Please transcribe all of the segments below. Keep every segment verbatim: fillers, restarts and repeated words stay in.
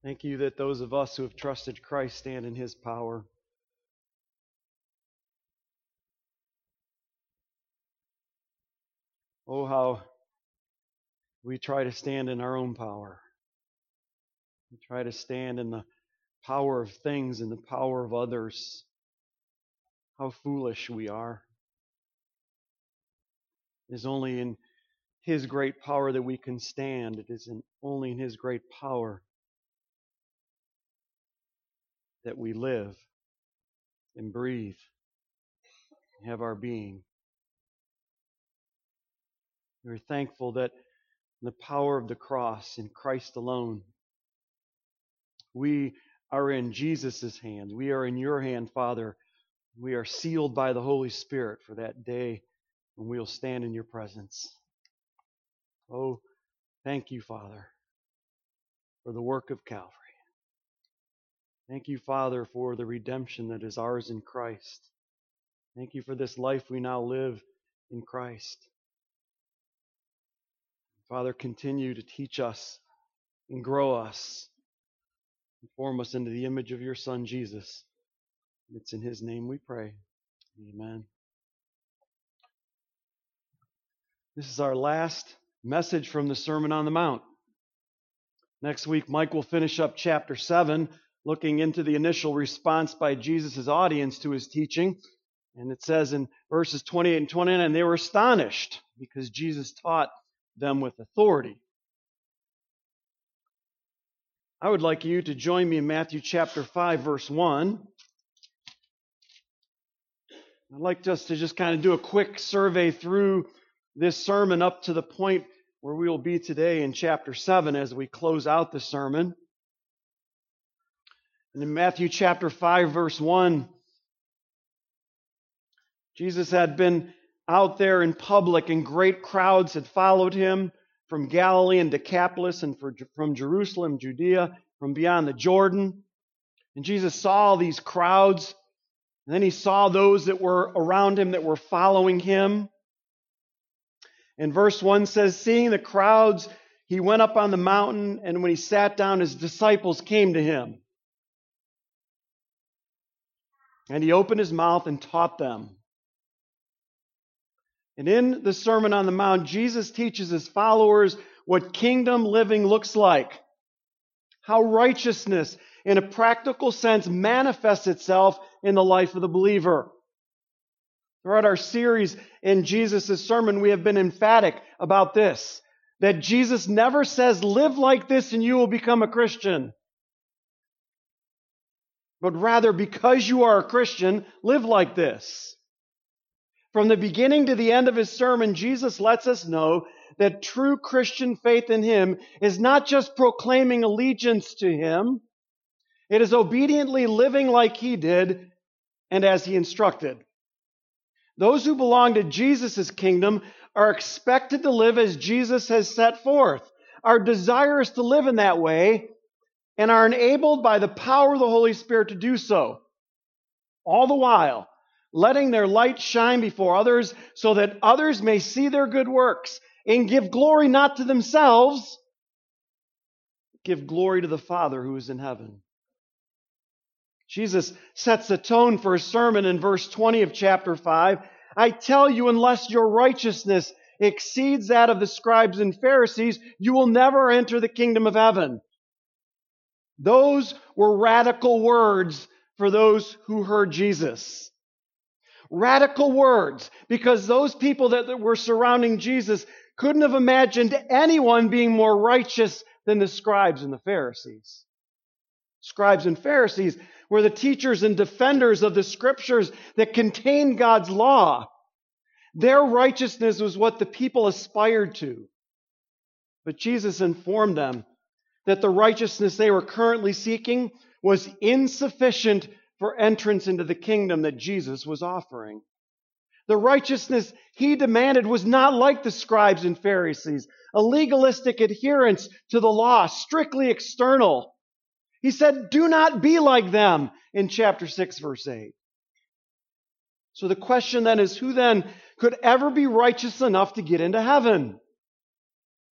Thank you that those of us who have trusted Christ stand in His power. Oh, how we try to stand in our own power. We try to stand in the power of things and the power of others. How foolish we are. It is only in His great power that we can stand. It is in, only in His great power that we live and breathe and have our being. We're thankful that in the power of the cross, in Christ alone, we are in Jesus' hands. We are in your hand, Father. We are sealed by the Holy Spirit for that day when we will stand in your presence. Oh, thank you, Father, for the work of Calvary. Thank you, Father, for the redemption that is ours in Christ. Thank you for this life we now live in Christ. Father, continue to teach us and grow us and form us into the image of your Son, Jesus. It's in His name we pray. Amen. This is our last message from the Sermon on the Mount. Next week, Mike will finish up chapter seven, looking into the initial response by Jesus' audience to His teaching. And it says in verses twenty-eight and twenty-nine, and they were astonished because Jesus taught them with authority. I would like you to join me in Matthew chapter five, verse one. I'd like us to just kind of do a quick survey through this sermon up to the point where we will be today in chapter seven as we close out the sermon. And in Matthew chapter five, verse one, Jesus had been out there in public and great crowds had followed Him from Galilee and Decapolis and from Jerusalem, Judea, from beyond the Jordan. And Jesus saw these crowds, and then He saw those that were around Him that were following Him. And verse one says, seeing the crowds, He went up on the mountain, and when He sat down, His disciples came to Him. And He opened His mouth and taught them. And in the Sermon on the Mount, Jesus teaches His followers what kingdom living looks like, how righteousness, in a practical sense, manifests itself in the life of the believer. Throughout our series in Jesus' sermon, we have been emphatic about this, that Jesus never says, live like this and you will become a Christian. But rather, because you are a Christian, live like this. From the beginning to the end of His sermon, Jesus lets us know that true Christian faith in Him is not just proclaiming allegiance to Him, it is obediently living like He did and as He instructed. Those who belong to Jesus' kingdom are expected to live as Jesus has set forth. Our desire is to live in that way and are enabled by the power of the Holy Spirit to do so. All the while, letting their light shine before others so that others may see their good works and give glory not to themselves, give glory to the Father who is in heaven. Jesus sets the tone for His sermon in verse twenty of chapter five. I tell you, unless your righteousness exceeds that of the scribes and Pharisees, you will never enter the kingdom of heaven. Those were radical words for those who heard Jesus. Radical words, because those people that were surrounding Jesus couldn't have imagined anyone being more righteous than the scribes and the Pharisees. Scribes and Pharisees were the teachers and defenders of the scriptures that contained God's law. Their righteousness was what the people aspired to. But Jesus informed them that the righteousness they were currently seeking was insufficient for entrance into the kingdom that Jesus was offering. The righteousness He demanded was not like the scribes and Pharisees, a legalistic adherence to the law, strictly external. He said, do not be like them in chapter six, verse eight. So the question then is, who then could ever be righteous enough to get into heaven?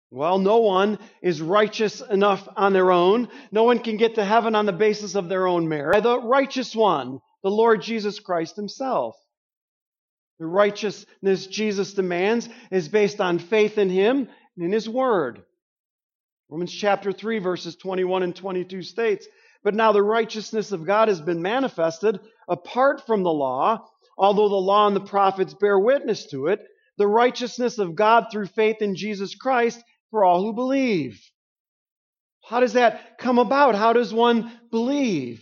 Well, no one is righteous enough on their own. No one can get to heaven on the basis of their own merit. The righteous one, the Lord Jesus Christ himself. The righteousness Jesus demands is based on faith in him and in his word. Romans chapter three, verses twenty-one and twenty-two states, "But now the righteousness of God has been manifested apart from the law, although the law and the prophets bear witness to it, the righteousness of God through faith in Jesus Christ for all who believe." How does that come about? How does one believe?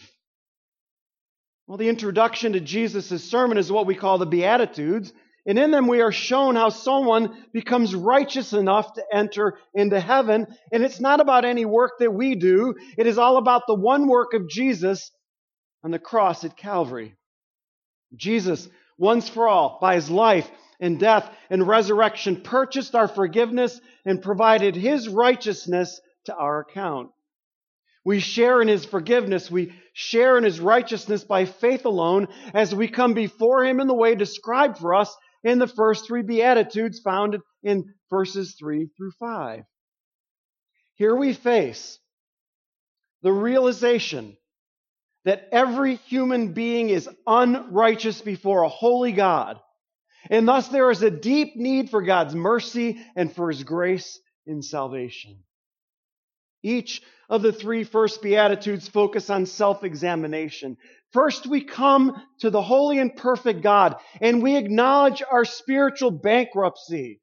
Well, the introduction to Jesus' sermon is what we call the Beatitudes, and in them we are shown how someone becomes righteous enough to enter into heaven. And it's not about any work that we do. It is all about the one work of Jesus on the cross at Calvary. Jesus, once for all, by his life and death and resurrection, purchased our forgiveness and provided his righteousness to our account. We share in his forgiveness. We share in his righteousness by faith alone as we come before him in the way described for us in the first three Beatitudes found in verses three through five. Here we face the realization that every human being is unrighteous before a holy God, and thus there is a deep need for God's mercy and for his grace in salvation. Each of the three first Beatitudes focus on self-examination. First, we come to the holy and perfect God, and we acknowledge our spiritual bankruptcy.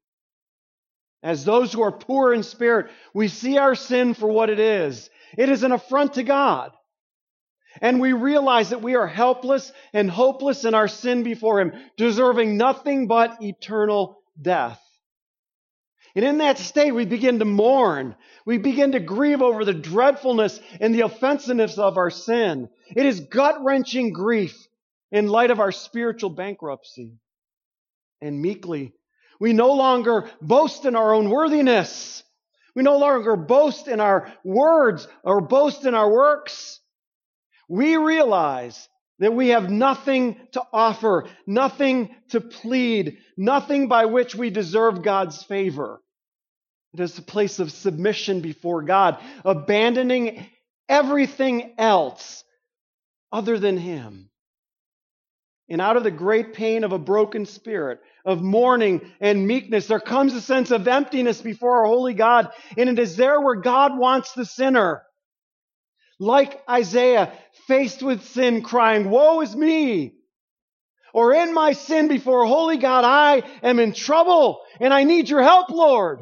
As those who are poor in spirit, we see our sin for what it is. It is an affront to God. And we realize that we are helpless and hopeless in our sin before him, deserving nothing but eternal death. And in that state, we begin to mourn. We begin to grieve over the dreadfulness and the offensiveness of our sin. It is gut-wrenching grief in light of our spiritual bankruptcy. And meekly, we no longer boast in our own worthiness. We no longer boast in our words or boast in our works. We realize that we have nothing to offer, nothing to plead, nothing by which we deserve God's favor. It is a place of submission before God, abandoning everything else other than him. And out of the great pain of a broken spirit, of mourning and meekness, there comes a sense of emptiness before our holy God. And it is there where God wants the sinner. Like Isaiah, faced with sin, crying, "Woe is me!" Or in my sin before a holy God, I am in trouble and I need your help, Lord.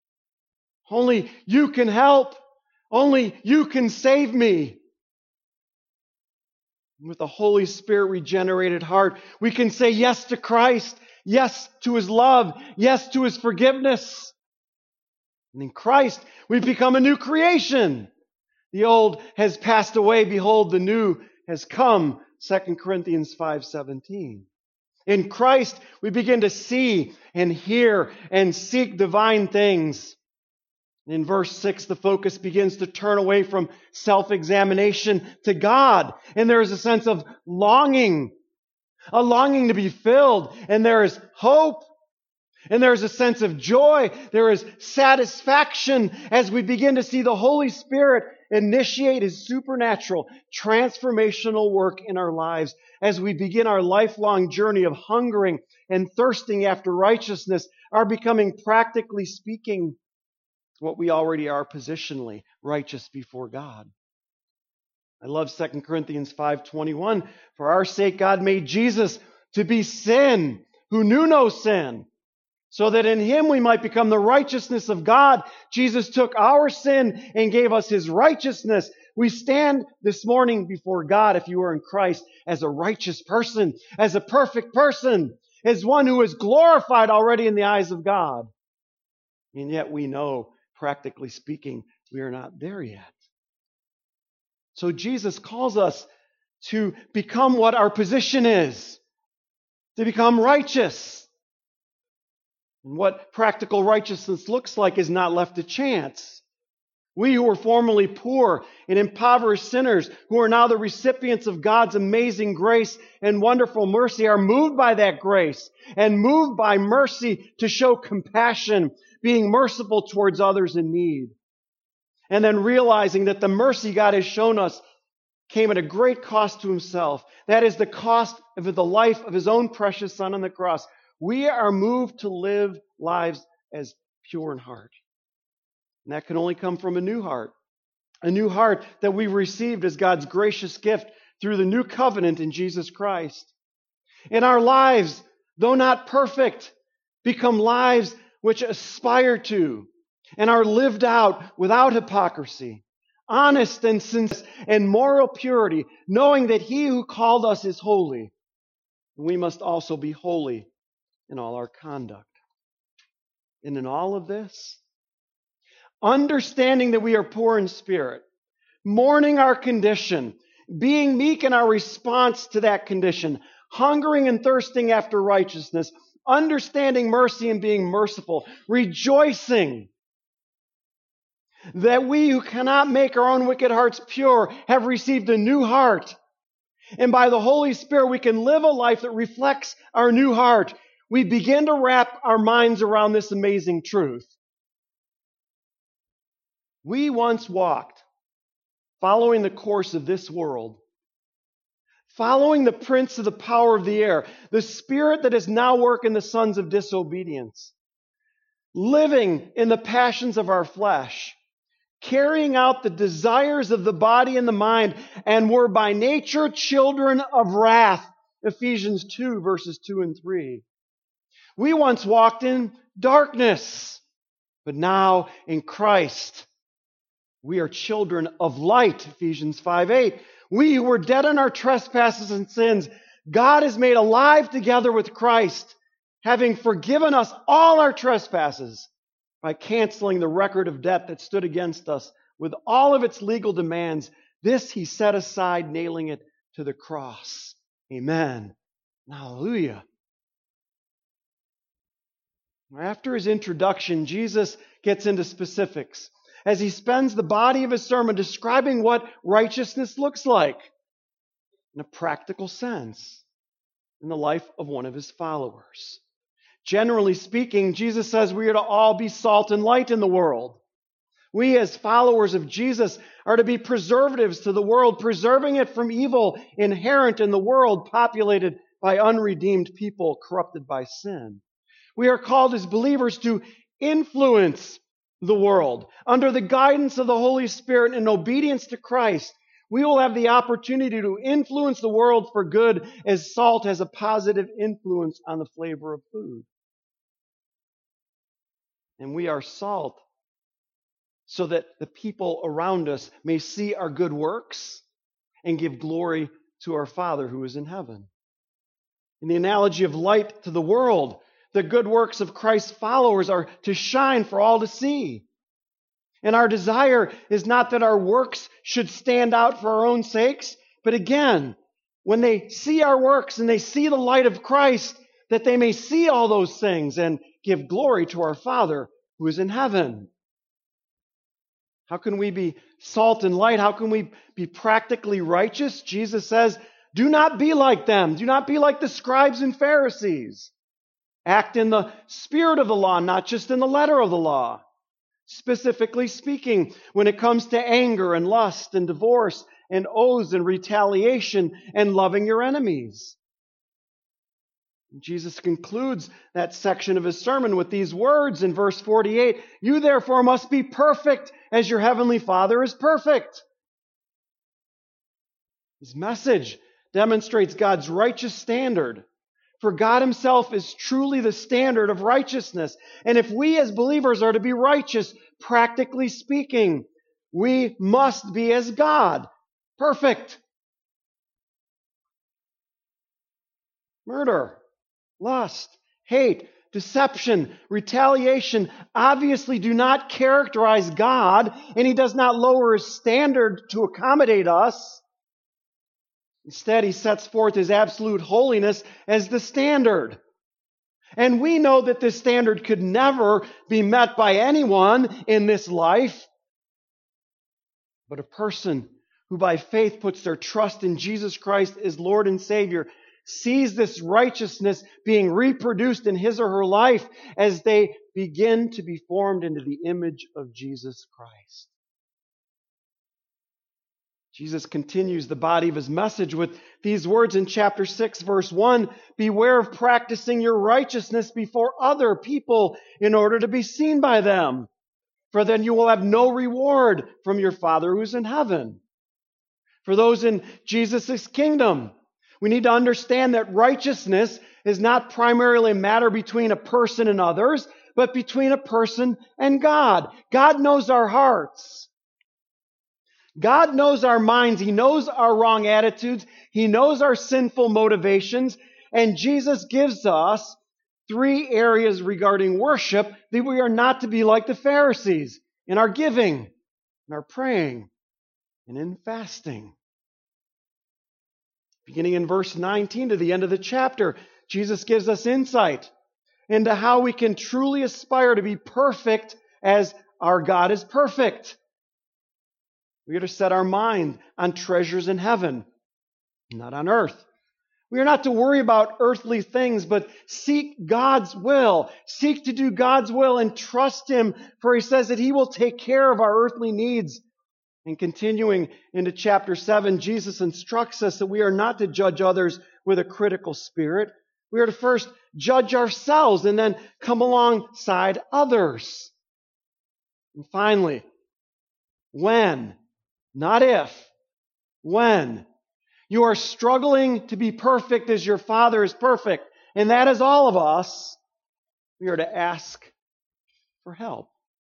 Only you can help. Only you can save me. With a Holy Spirit regenerated heart, we can say yes to Christ, yes to his love, yes to his forgiveness. And in Christ, we become a new creation. The old has passed away. Behold, the new has come. Second Corinthians five seventeen. In Christ, we begin to see and hear and seek divine things. In verse six, the focus begins to turn away from self-examination to God. And there is a sense of longing, a longing to be filled. And there is hope. And there is a sense of joy. There is satisfaction as we begin to see the Holy Spirit initiate his supernatural, transformational work in our lives as we begin our lifelong journey of hungering and thirsting after righteousness, are becoming, practically speaking, what we already are positionally, righteous before God. I love Second Corinthians five twenty-one. For our sake God made Jesus to be sin, who knew no sin, so that in him we might become the righteousness of God. Jesus took our sin and gave us his righteousness. We stand this morning before God, if you are in Christ, as a righteous person, as a perfect person, as one who is glorified already in the eyes of God. And yet we know, practically speaking, we are not there yet. So Jesus calls us to become what our position is, to become righteous. And what practical righteousness looks like is not left to chance. We who were formerly poor and impoverished sinners, who are now the recipients of God's amazing grace and wonderful mercy, are moved by that grace and moved by mercy to show compassion, being merciful towards others in need. And then realizing that the mercy God has shown us came at a great cost to himself. That is the cost of the life of his own precious Son on the cross. We are moved to live lives as pure in heart. And that can only come from a new heart. A new heart that we received as God's gracious gift through the new covenant in Jesus Christ. And our lives, though not perfect, become lives which aspire to and are lived out without hypocrisy, honest and sincere and moral purity, knowing that he who called us is holy. And we must also be holy in all our conduct. And in all of this, understanding that we are poor in spirit, mourning our condition, being meek in our response to that condition, hungering and thirsting after righteousness, understanding mercy and being merciful, rejoicing that we who cannot make our own wicked hearts pure have received a new heart. And by the Holy Spirit, we can live a life that reflects our new heart. We begin to wrap our minds around this amazing truth. We once walked following the course of this world, following the prince of the power of the air, the spirit that is now working the sons of disobedience, living in the passions of our flesh, carrying out the desires of the body and the mind, and were by nature children of wrath. Ephesians two, verses two and three. We once walked in darkness, but now in Christ we are children of light. Ephesians five eight. We who were dead in our trespasses and sins, God has made alive together with Christ, having forgiven us all our trespasses by canceling the record of debt that stood against us with all of its legal demands. This he set aside, nailing it to the cross. Amen. Hallelujah. After his introduction, Jesus gets into specifics as he spends the body of his sermon describing what righteousness looks like in a practical sense in the life of one of his followers. Generally speaking, Jesus says we are to all be salt and light in the world. We as followers of Jesus are to be preservatives to the world, preserving it from evil inherent in the world populated by unredeemed people corrupted by sin. We are called as believers to influence the world. Under the guidance of the Holy Spirit and obedience to Christ, we will have the opportunity to influence the world for good as salt has a positive influence on the flavor of food. And we are salt so that the people around us may see our good works and give glory to our Father who is in heaven. In the analogy of light to the world, the good works of Christ's followers are to shine for all to see. And our desire is not that our works should stand out for our own sakes, but again, when they see our works and they see the light of Christ, that they may see all those things and give glory to our Father who is in heaven. How can we be salt and light? How can we be practically righteous? Jesus says, do not be like them. Do not be like the scribes and Pharisees. Act in the spirit of the law, not just in the letter of the law. Specifically speaking, when it comes to anger and lust and divorce and oaths and retaliation and loving your enemies. Jesus concludes that section of his sermon with these words in verse forty-eight. You therefore must be perfect as your heavenly Father is perfect. His message demonstrates God's righteous standard. For God himself is truly the standard of righteousness. And if we as believers are to be righteous, practically speaking, we must be as God, perfect. Murder, lust, hate, deception, retaliation obviously do not characterize God, and he does not lower his standard to accommodate us. Instead, he sets forth his absolute holiness as the standard. And we know that this standard could never be met by anyone in this life. But a person who by faith puts their trust in Jesus Christ as Lord and Savior sees this righteousness being reproduced in his or her life as they begin to be formed into the image of Jesus Christ. Jesus continues the body of his message with these words in chapter six, verse one, "Beware of practicing your righteousness before other people in order to be seen by them, for then you will have no reward from your Father who's in heaven." For those in Jesus' kingdom, we need to understand that righteousness is not primarily a matter between a person and others, but between a person and God. God knows our hearts. God knows our minds. He knows our wrong attitudes. He knows our sinful motivations. And Jesus gives us three areas regarding worship that we are not to be like the Pharisees in our giving, in our praying, and in fasting. Beginning in verse nineteen to the end of the chapter, Jesus gives us insight into how we can truly aspire to be perfect as our God is perfect. We are to set our mind on treasures in heaven, not on earth. We are not to worry about earthly things, but seek God's will. Seek to do God's will and trust Him, for He says that He will take care of our earthly needs. And continuing into chapter seven, Jesus instructs us that we are not to judge others with a critical spirit. We are to first judge ourselves and then come alongside others. And finally, when, not if, when you are struggling to be perfect as your Father is perfect, and that is all of us, we are to ask for help.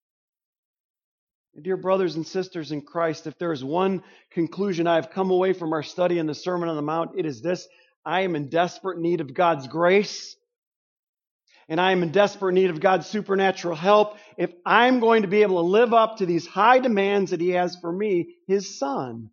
Dear brothers and sisters in Christ, if there is one conclusion I have come away from our study in the Sermon on the Mount, it is this: I am in desperate need of God's grace, and I am in desperate need of God's supernatural help if I'm going to be able to live up to these high demands that He has for me, His Son.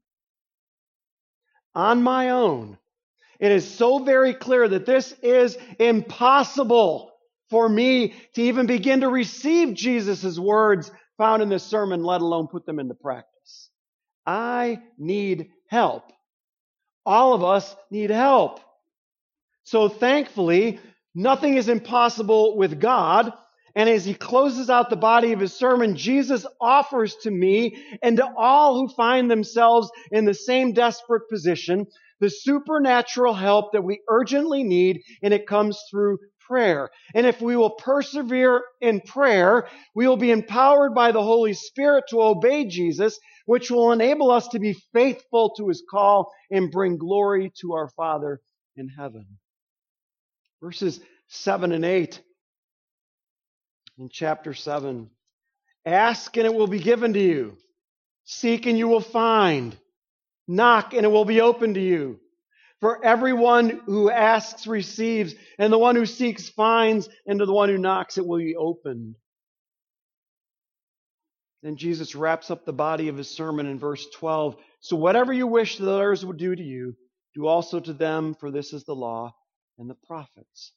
On my own, it is so very clear that this is impossible for me to even begin to receive Jesus' words found in this sermon, let alone put them into practice. I need help. All of us need help. So thankfully, nothing is impossible with God. And as He closes out the body of His sermon, Jesus offers to me and to all who find themselves in the same desperate position the supernatural help that we urgently need, and it comes through prayer. And if we will persevere in prayer, we will be empowered by the Holy Spirit to obey Jesus, which will enable us to be faithful to His call and bring glory to our Father in heaven. Verses seven and eight in chapter seven. Ask and it will be given to you. Seek and you will find. Knock and it will be opened to you. For everyone who asks receives, and the one who seeks finds, and to the one who knocks it will be opened. Then Jesus wraps up the body of His sermon in verse twelve. So whatever you wish that others would do to you, do also to them, for this is the law and the prophets.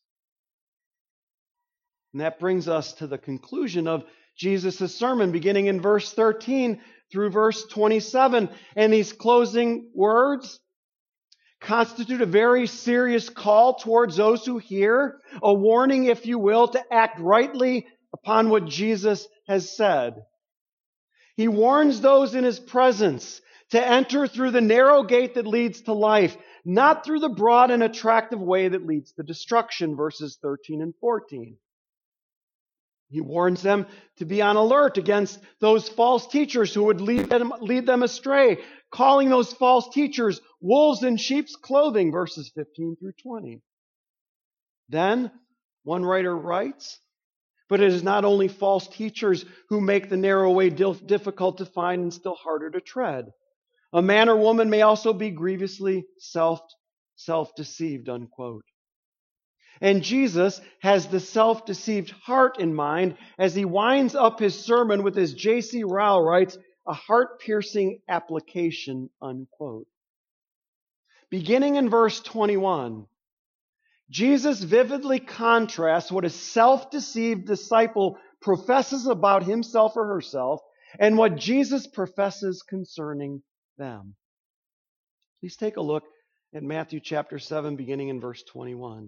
And that brings us to the conclusion of Jesus' sermon, beginning in verse thirteen through verse twenty-seven. And these closing words constitute a very serious call towards those who hear, a warning, if you will, to act rightly upon what Jesus has said. He warns those in His presence to enter through the narrow gate that leads to life, not through the broad and attractive way that leads to destruction, verses thirteen and fourteen. He warns them to be on alert against those false teachers who would lead them, lead them astray, calling those false teachers wolves in sheep's clothing, verses fifteen through twenty. Then, one writer writes, but it is not only false teachers who make the narrow way difficult to find and still harder to tread. A man or woman may also be grievously self, self-deceived, unquote. And Jesus has the self-deceived heart in mind as He winds up His sermon with, as J C Ryle writes, a heart-piercing application, unquote. Beginning in verse twenty-one, Jesus vividly contrasts what a self-deceived disciple professes about himself or herself and what Jesus professes concerning them. Please take a look at Matthew chapter seven, beginning in verse twenty-one.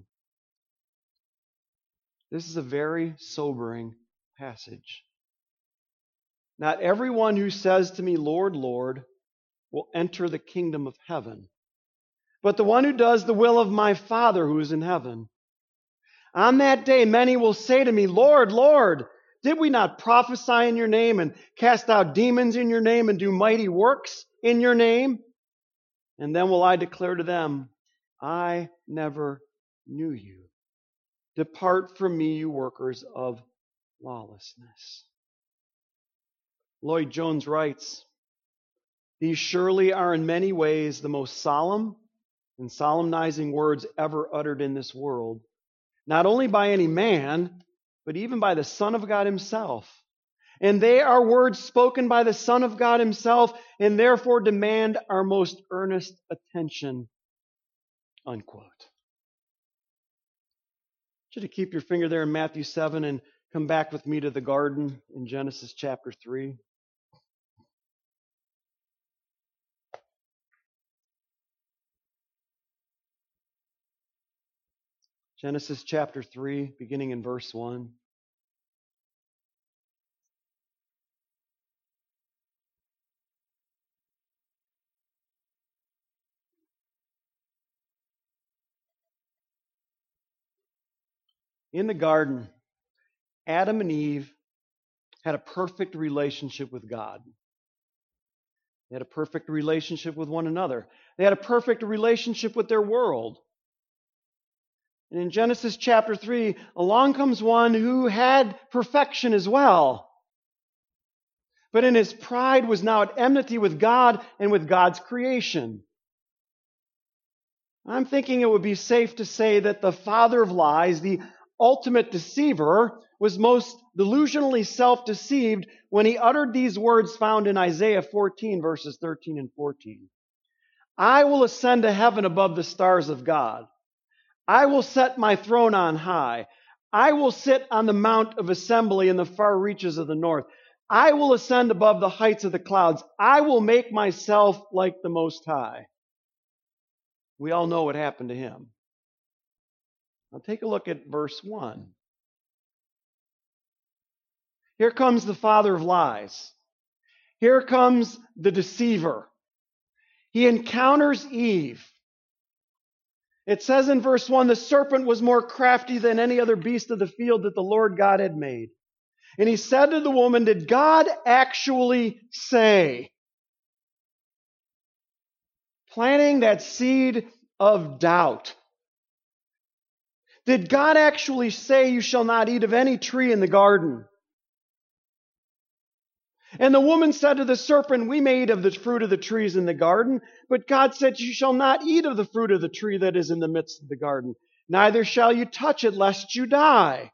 This is a very sobering passage. Not everyone who says to me, Lord, Lord, will enter the kingdom of heaven, but the one who does the will of my Father who is in heaven. On that day, many will say to me, Lord, Lord, did we not prophesy in your name and cast out demons in your name and do mighty works in your name? And then will I declare to them, I never knew you. Depart from me, you workers of lawlessness. Lloyd Jones writes, these surely are in many ways the most solemn and solemnizing words ever uttered in this world, not only by any man, but even by the Son of God himself. And they are words spoken by the Son of God himself, and therefore demand our most earnest attention. Unquote. I want you to keep your finger there in Matthew seven and come back with me to the garden in Genesis chapter three. Genesis chapter three, beginning in verse one. In the garden, Adam and Eve had a perfect relationship with God. They had a perfect relationship with one another. They had a perfect relationship with their world. And in Genesis chapter three, along comes one who had perfection as well. But in his pride was now at enmity with God and with God's creation. I'm thinking it would be safe to say that the father of lies, the ultimate deceiver, was most delusionally self-deceived when he uttered these words found in Isaiah fourteen, verses thirteen and fourteen. I will ascend to heaven above the stars of God. I will set my throne on high. I will sit on the mount of assembly in the far reaches of the north. I will ascend above the heights of the clouds. I will make myself like the Most High. We all know what happened to him. Now take a look at verse one. Here comes the father of lies. Here comes the deceiver. He encounters Eve. It says in verse one, the serpent was more crafty than any other beast of the field that the Lord God had made. And he said to the woman, did God actually say? Planting that seed of doubt. Did God actually say you shall not eat of any tree in the garden? And the woman said to the serpent, we may eat of the fruit of the trees in the garden, but God said you shall not eat of the fruit of the tree that is in the midst of the garden. Neither shall you touch it, lest you die.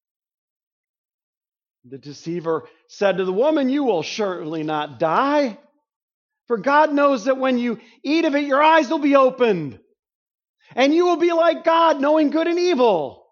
The deceiver said to the woman, you will surely not die. For God knows that when you eat of it, your eyes will be opened. And you will be like God, knowing good and evil.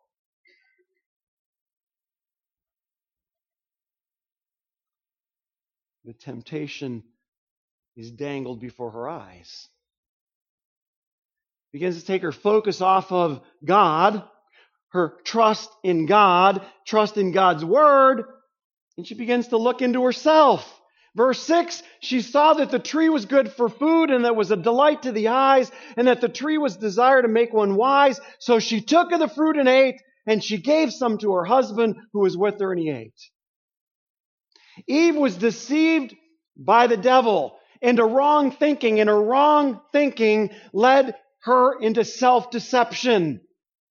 The temptation is dangled before her eyes. Begins to take her focus off of God, her trust in God, trust in God's word, and she begins to look into herself. Verse six, she saw that the tree was good for food and that was a delight to the eyes and that the tree was desire to make one wise. So she took of the fruit and ate, and she gave some to her husband who was with her, and he ate. Eve was deceived by the devil into wrong thinking, and her wrong thinking led her into self-deception.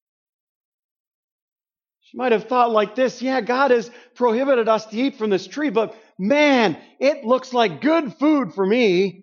She might have thought like this, yeah, God has prohibited us to eat from this tree, but man, it looks like good food for me.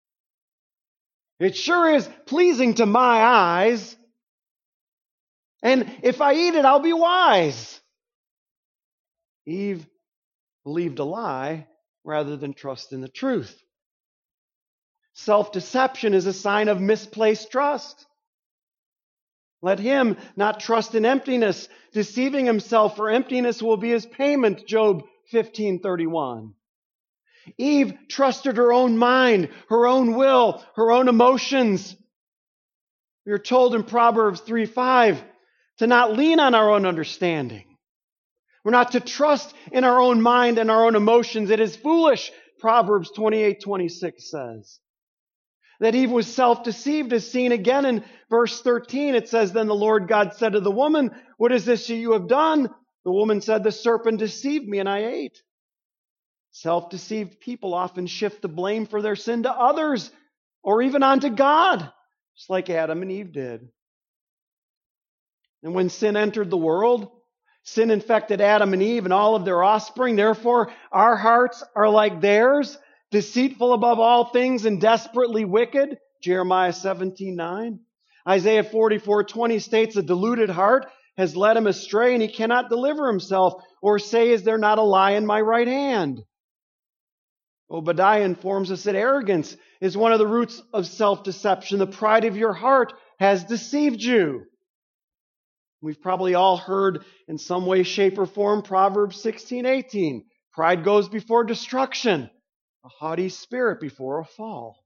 It sure is pleasing to my eyes. And if I eat it, I'll be wise. Eve believed a lie rather than trust in the truth. Self-deception is a sign of misplaced trust. Let him not trust in emptiness, deceiving himself, for emptiness will be his payment, Job fifteen thirty-one. Eve trusted her own mind, her own will, her own emotions. We are told in Proverbs three five to not lean on our own understanding. We're not to trust in our own mind and our own emotions. It is foolish, Proverbs twenty-eight twenty-six says. That Eve was self-deceived is seen again in verse thirteen. It says, Then the Lord God said to the woman, What is this you have done? The woman said, The serpent deceived me and I ate. Self-deceived people often shift the blame for their sin to others or even onto God, just like Adam and Eve did. And when sin entered the world, sin infected Adam and Eve and all of their offspring. Therefore, our hearts are like theirs, deceitful above all things and desperately wicked. Jeremiah seventeen nine. Isaiah forty-four twenty states, A deluded heart has led him astray, and he cannot deliver himself, or say, Is there not a lie in my right hand? Obadiah informs us that arrogance is one of the roots of self-deception. The pride of your heart has deceived you. We've probably all heard in some way, shape, or form Proverbs sixteen eighteen. Pride goes before destruction, a haughty spirit before a fall.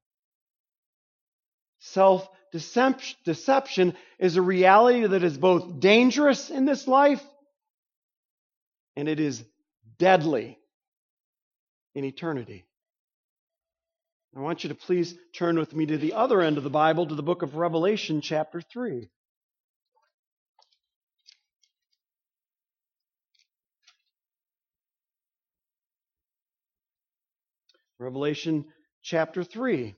Self-deception is a reality that is both dangerous in this life and it is deadly in eternity. I want you to please turn with me to the other end of the Bible, to the book of Revelation, chapter three. Revelation chapter three.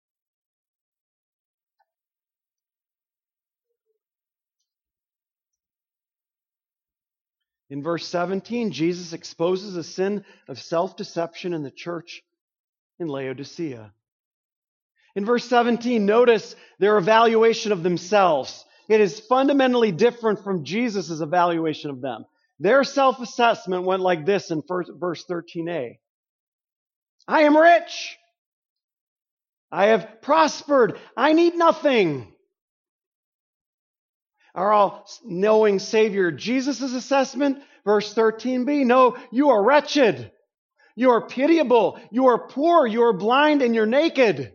In verse seventeen, Jesus exposes a sin of self-deception in the church in Laodicea. In verse seventeen, notice their evaluation of themselves. It is fundamentally different from Jesus' evaluation of them. Their self-assessment went like this in verse thirteen a. I am rich. I have prospered. I need nothing. Our all-knowing Savior Jesus' assessment, verse thirteen b, no, you are wretched. You are pitiable. You are poor. You are blind and you're naked.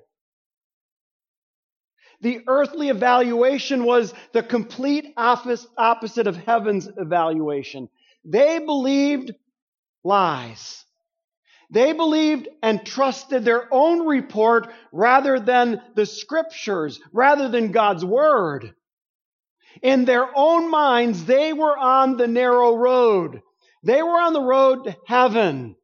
The earthly evaluation was the complete opposite of heaven's evaluation. They believed lies. They believed and trusted their own report rather than the Scriptures, rather than God's Word. In their own minds, they were on the narrow road. They were on the road to heaven.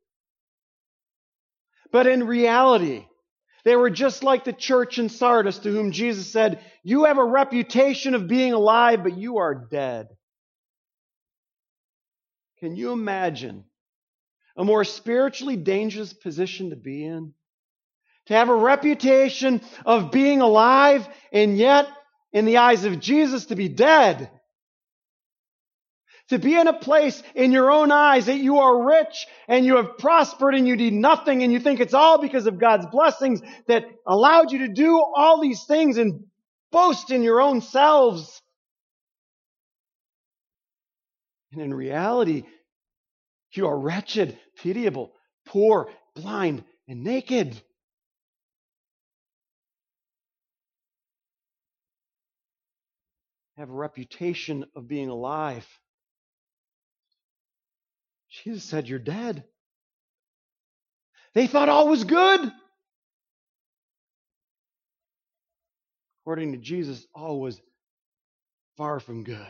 But in reality, they were just like the church in Sardis to whom Jesus said, You have a reputation of being alive, but you are dead. Can you imagine a more spiritually dangerous position to be in? To have a reputation of being alive and yet, in the eyes of Jesus, to be dead. To be in a place in your own eyes that you are rich and you have prospered and you need nothing and you think it's all because of God's blessings that allowed you to do all these things and boast in your own selves. And in reality, you are wretched, pitiable, poor, blind, and naked. Have a reputation of being alive. Jesus said, You're dead. They thought all was good. According to Jesus, all was far from good.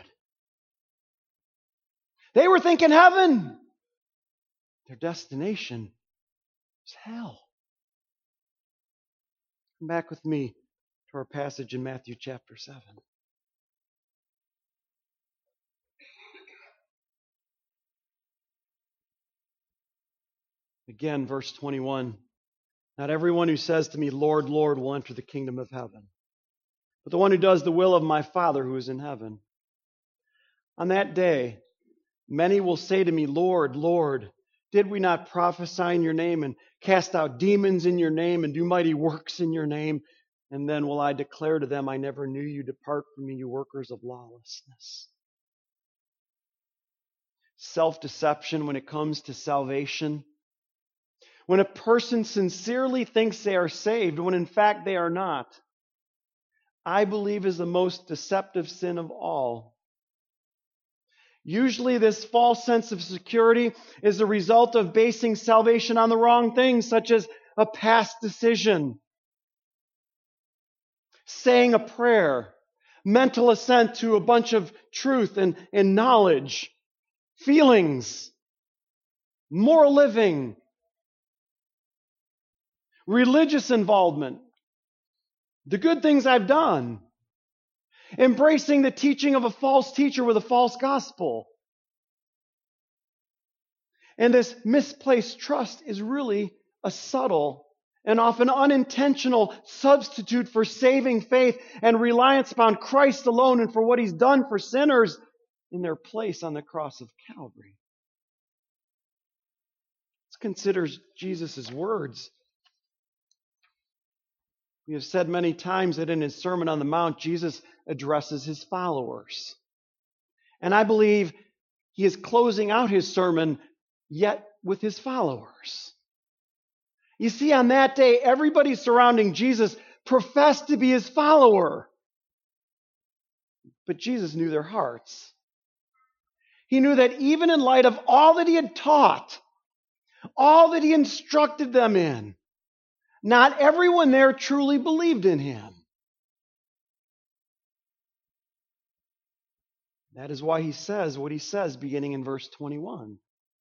They were thinking heaven. Their destination was hell. Come back with me to our passage in Matthew chapter seven. Again, verse twenty-one. Not everyone who says to me, Lord, Lord, will enter the kingdom of heaven, but the one who does the will of my Father who is in heaven. On that day, many will say to me, Lord, Lord, did we not prophesy in your name and cast out demons in your name and do mighty works in your name? And then will I declare to them, I never knew you. Depart from me, you workers of lawlessness. Self-deception when it comes to salvation. When a person sincerely thinks they are saved, when in fact they are not. I believe is the most deceptive sin of all. Usually this false sense of security is the result of basing salvation on the wrong things, such as a past decision, saying a prayer, mental assent to a bunch of truth and, and knowledge, feelings, moral living, religious involvement, the good things I've done, embracing the teaching of a false teacher with a false gospel. And this misplaced trust is really a subtle and often unintentional substitute for saving faith and reliance upon Christ alone and for what He's done for sinners in their place on the cross of Calvary. Let's consider Jesus' words. We have said many times that in His Sermon on the Mount, Jesus addresses His followers. And I believe He is closing out His sermon yet with His followers. You see, on that day, everybody surrounding Jesus professed to be His follower. But Jesus knew their hearts. He knew that even in light of all that He had taught, all that He instructed them in, not everyone there truly believed in Him. That is why He says what He says beginning in verse twenty-one.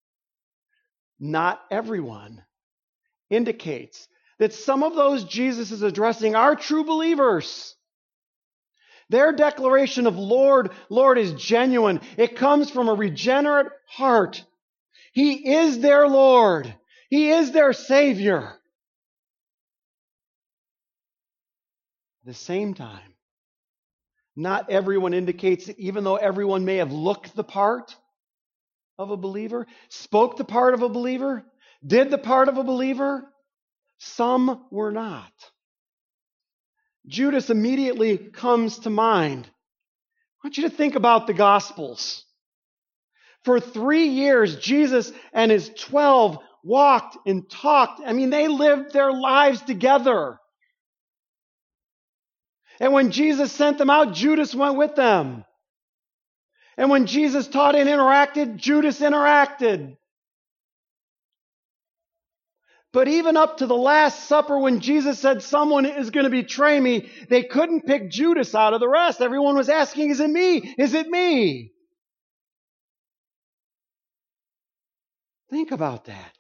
Not everyone indicates that some of those Jesus is addressing are true believers. Their declaration of Lord, Lord is genuine. It comes from a regenerate heart. He is their Lord. He is their Savior. At the same time, not everyone indicates that even though everyone may have looked the part of a believer, spoke the part of a believer, did the part of a believer, some were not. Judas immediately comes to mind. I want you to think about the Gospels. For three years, Jesus and His twelve walked and talked. I mean, they lived their lives together. And when Jesus sent them out, Judas went with them. And when Jesus taught and interacted, Judas interacted. But even up to the Last Supper, when Jesus said someone is going to betray me, they couldn't pick Judas out of the rest. Everyone was asking, is it me? Is it me? Think about that.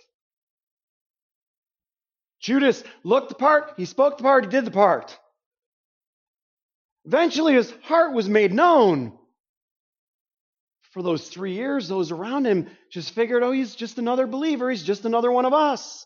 Judas looked the part, he spoke the part, he did the part. Eventually his heart was made known. For those three years, those around him just figured, oh, he's just another believer. He's just another one of us.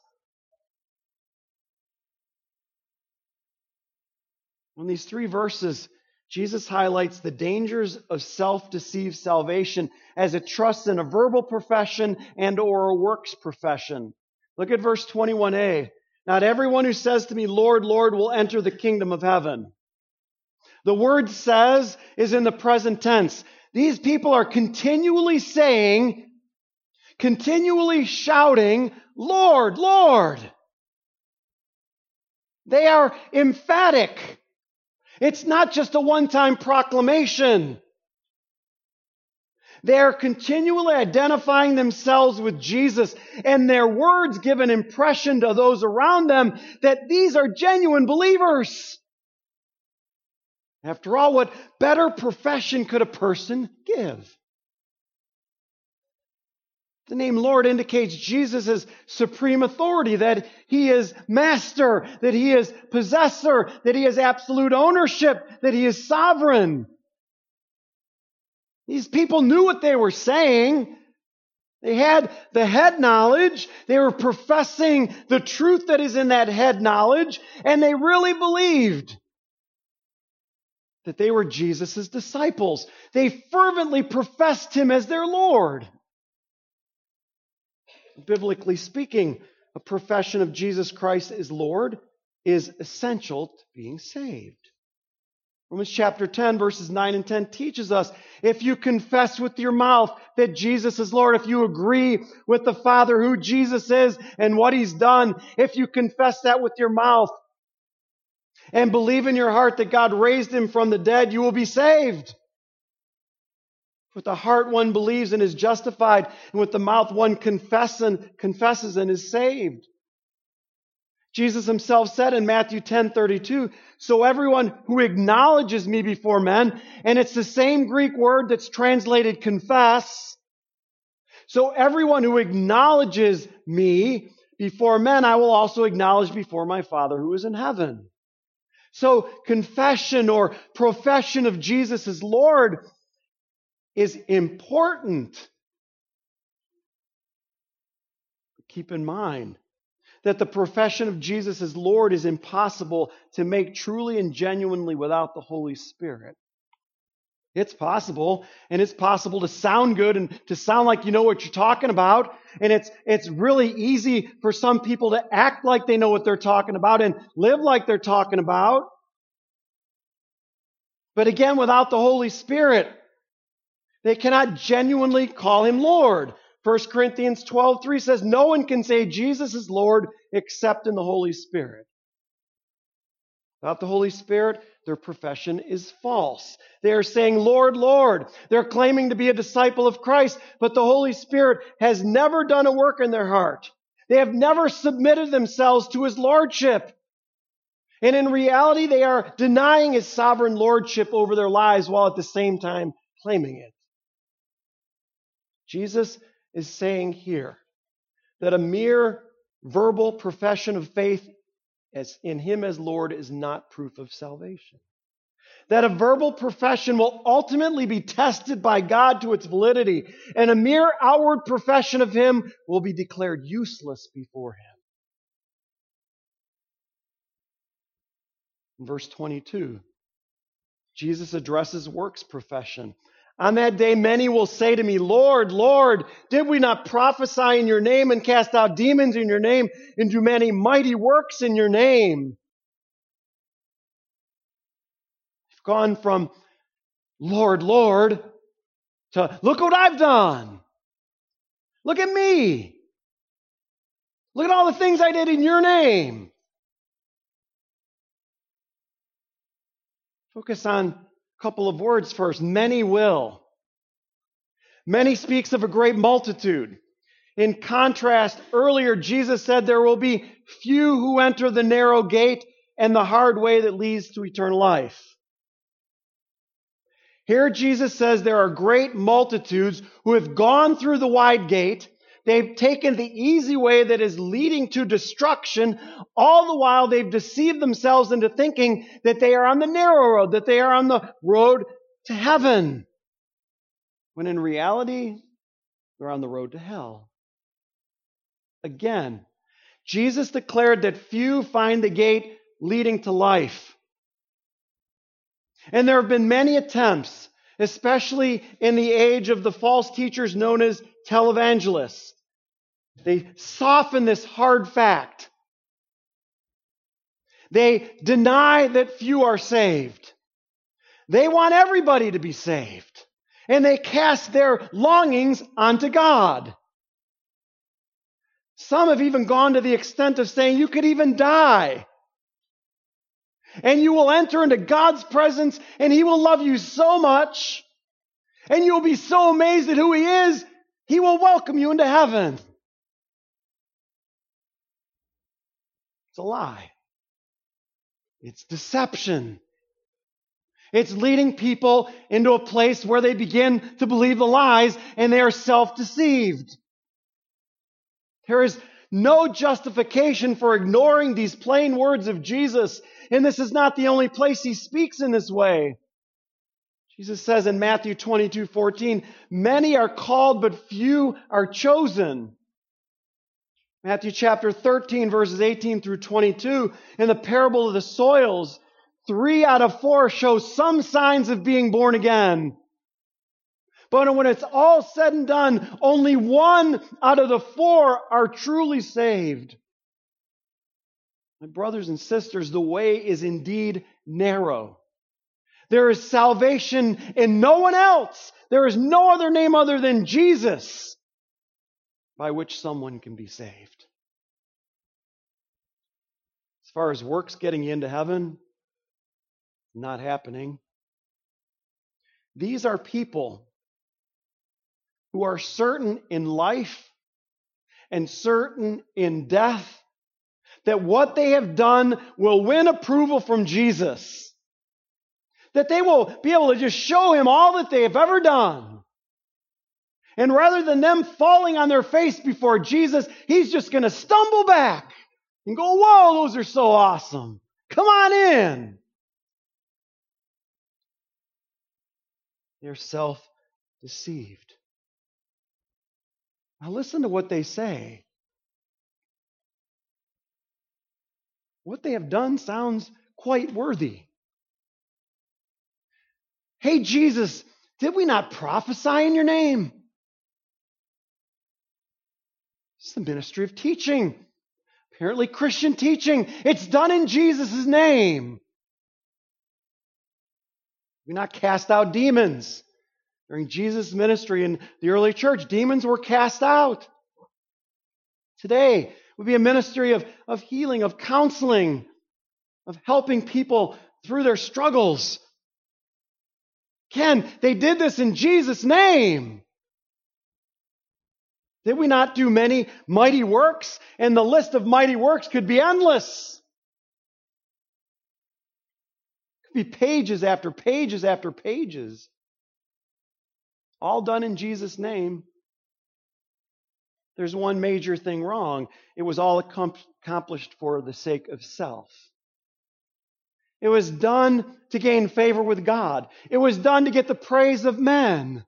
In these three verses, Jesus highlights the dangers of self-deceived salvation as it trusts in a verbal profession and or a works profession. Look at verse twenty-one a. Not everyone who says to me, Lord, Lord, will enter the kingdom of heaven. The word says is in the present tense. These people are continually saying, continually shouting, Lord, Lord. They are emphatic. It's not just a one-time proclamation. They are continually identifying themselves with Jesus, and their words give an impression to those around them that these are genuine believers. After all, what better profession could a person give? The name Lord indicates Jesus' supreme authority, that He is master, that He is possessor, that He has absolute ownership, that He is sovereign. These people knew what they were saying. They had the head knowledge. They were professing the truth that is in that head knowledge, and they really believed that they were Jesus' disciples. They fervently professed Him as their Lord. Biblically speaking, a profession of Jesus Christ as Lord is essential to being saved. Romans chapter ten, verses nine and ten teaches us, if you confess with your mouth that Jesus is Lord, if you agree with the Father who Jesus is and what He's done, if you confess that with your mouth, and believe in your heart that God raised him from the dead, you will be saved. With the heart one believes and is justified, and with the mouth one confess and, confesses and is saved. Jesus himself said in Matthew ten thirty-two, so everyone who acknowledges me before men, and it's the same Greek word that's translated confess. So everyone who acknowledges me before men, I will also acknowledge before my Father who is in heaven. So confession or profession of Jesus as Lord is important. Keep in mind that the profession of Jesus as Lord is impossible to make truly and genuinely without the Holy Spirit. It's possible, and it's possible to sound good and to sound like you know what you're talking about, and it's it's really easy for some people to act like they know what they're talking about and live like they're talking about. But again, without the Holy Spirit, they cannot genuinely call him Lord. First Corinthians twelve three says, no one can say Jesus is Lord except in the Holy Spirit. Without the Holy Spirit, their profession is false. They are saying, Lord, Lord. They're claiming to be a disciple of Christ, but the Holy Spirit has never done a work in their heart. They have never submitted themselves to his lordship. And in reality, they are denying his sovereign lordship over their lives while at the same time claiming it. Jesus is saying here that a mere verbal profession of faith as in him as Lord is not proof of salvation. That a verbal profession will ultimately be tested by God to its validity, and a mere outward profession of him will be declared useless before him. In verse twenty-two, Jesus addresses works profession. On that day, many will say to me, Lord, Lord, did we not prophesy in your name and cast out demons in your name and do many mighty works in your name? We've gone from Lord, Lord to look what I've done. Look at me. Look at all the things I did in your name. Focus on a couple of words first. Many will. Many speaks of a great multitude. In contrast, earlier Jesus said there will be few who enter the narrow gate and the hard way that leads to eternal life. Here Jesus says there are great multitudes who have gone through the wide gate. They've taken the easy way that is leading to destruction. All the while they've deceived themselves into thinking that they are on the narrow road, that they are on the road to heaven. When in reality, they're on the road to hell. Again, Jesus declared that few find the gate leading to life. And there have been many attempts, especially in the age of the false teachers known as televangelists. They soften this hard fact. They deny that few are saved. They want everybody to be saved. And they cast their longings onto God. Some have even gone to the extent of saying you could even die. And you will enter into God's presence and he will love you so much. And you'll be so amazed at who he is, he will welcome you into heaven. It's a lie. It's deception. It's leading people into a place where they begin to believe the lies and they are self-deceived. There is no justification for ignoring these plain words of Jesus. And this is not the only place he speaks in this way. Jesus says in Matthew twenty-two fourteen, many are called, but few are chosen. Matthew chapter thirteen, verses eighteen through twenty-two, in the parable of the soils, three out of four show some signs of being born again. But when it's all said and done, only one out of the four are truly saved. My brothers and sisters, the way is indeed narrow. There is salvation in no one else. There is no other name other than Jesus by which someone can be saved. As far as works getting you into heaven, Not happening. These are people who are certain in life and certain in death that what they have done will win approval from Jesus. That they will be able to just show him all that they have ever done. And rather than them falling on their face before Jesus, he's just going to stumble back and go, whoa, those are so awesome. Come on in. They're self-deceived. Now listen to what they say. What they have done sounds quite worthy. Hey, Jesus, did we not prophesy in your name? It's the ministry of teaching. Apparently Christian teaching. It's done in Jesus' name. We not cast out demons. During Jesus' ministry in the early church, demons were cast out. Today would be a ministry of, of healing, of counseling, of helping people through their struggles. Again, they did this in Jesus' name. Did we not do many mighty works? And the list of mighty works could be endless. It could be pages after pages after pages. All done in Jesus' name. There's one major thing wrong. It was all accomplished for the sake of self. It was done to gain favor with God. It was done to get the praise of men.